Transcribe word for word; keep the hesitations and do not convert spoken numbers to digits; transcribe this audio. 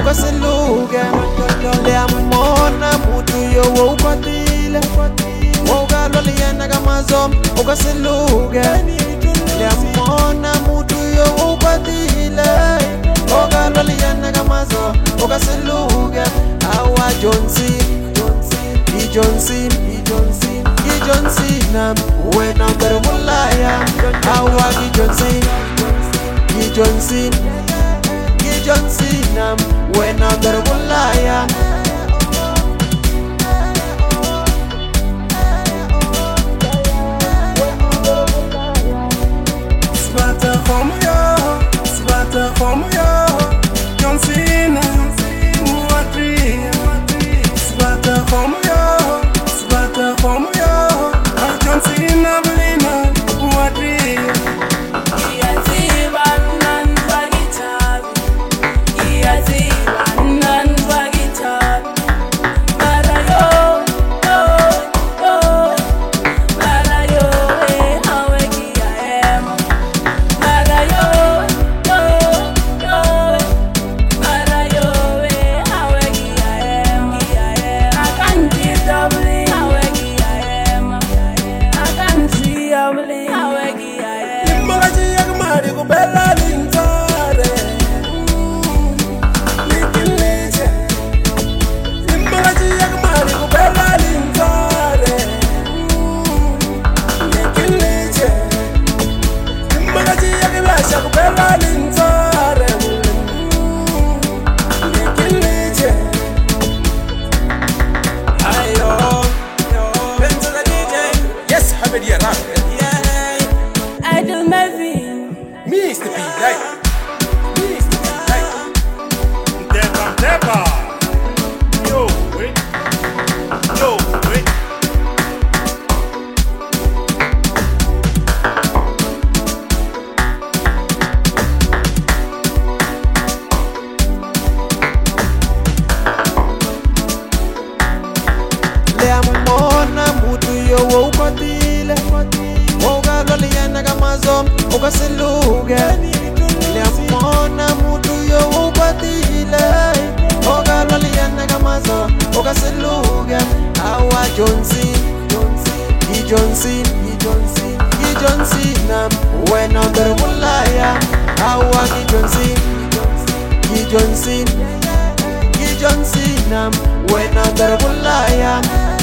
ukasiluke liyamona mutu yo ukwatile ukalwala yena kamazo ukasiluke liyamona mutu yo ukwatile ukalwala yena kamazo ukasiluke awa Johnson i Johnson i Johnson i Johnson wena berulaya awa i Johnson i Johnson i Johnson wena berulaya Svata homo yo, svata homo yo, Johnson muatri. Svata homo yo, svata homo yo, Johnson abelina muatri. Mister P, like, Mister P, like, Deba, Deba, yo, wait, yo, wait. Liyamona mutu yo ukwatile ukalwala yena kamazo ukasiluke liyamona mutu yo ukwatile ukalwala yena kamazo ukasiluke awa Johnson i Johnson i Johnson i Johnson wena berulaya awa i Johnson i Johnson i Johnson wena berulaya